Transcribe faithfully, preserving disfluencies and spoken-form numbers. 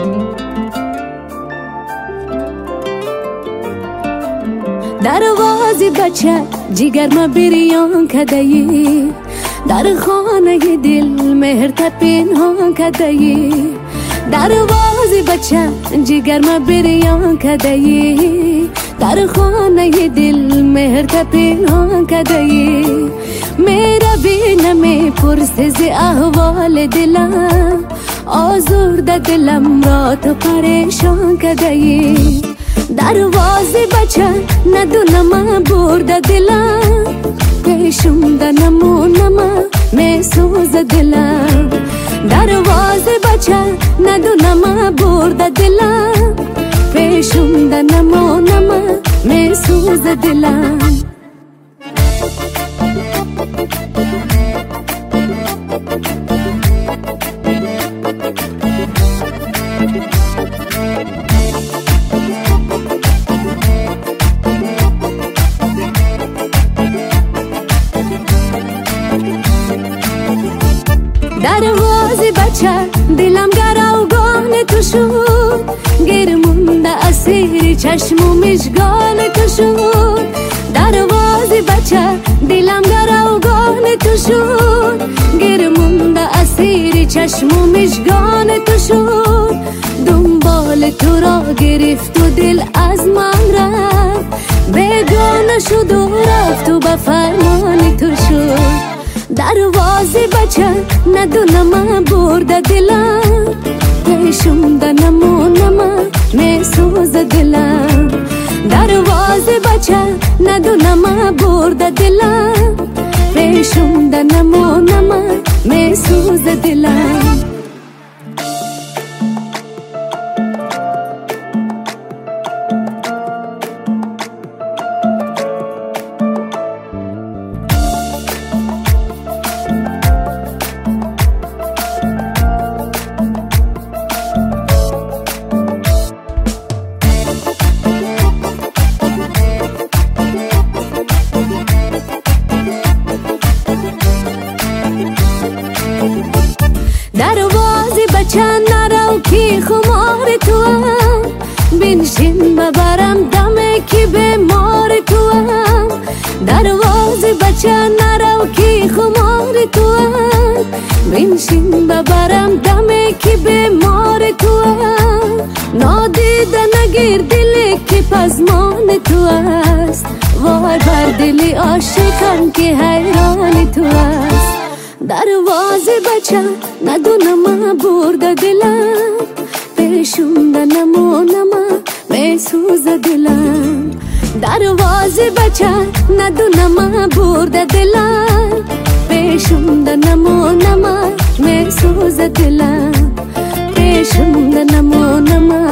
دروازه بچه جگر ما بریان کدایی، در خانه دل مهر پنهان کدایی. دروازه بچه جگر ما بریان کدایی، در خانه دل مهر پنهان کدایی. میرا بینه می پرسه ز احوال دلم، آزرده دلم را تو پریشان کدایی. دروازه بچه ندونم برده دلم، پیشم ده نمونم می سوز دلم. دروازه بچه ندونم برده دلم، پیشم ده نمونم می سوز دلم. دروازه بچه دلم گروگان تو شد، گیر مونده اسیر چشم و مشگان تو شد. دروازه بچه دلم گروگان تو شد، گیر مونده اسیر چشم و مشگان تو شد. دنبال تو را گرفت و دل از من رفت، بیگانه شد و رفت و به فرمان تو شد. دروازه بچه ندونم برده دلم، پیشم ده نمونم می سوز دلم. دروازه بچه ندونم برده دلم، پیشم ده نمونم می سوز دلم. دروازه بچه نرو کی خمار تو هم، بنشین ببرم دمه کی بیمار تو هم. دروازه بچه نرو کی خمار تو هم، بنشین ببرم دمه کی بیمار تو هم. نادیده نگیر دلی که پزمان تو است، وای بر دلی عاشقان که حیران تو است. دروازه بچه ندونم برده دلم، پیشم ده نمونم می سوز دلم. دروازه بچه ندونم برده دلم، پیشم ده نمونم می سوز دلم. پیشم ده نمونم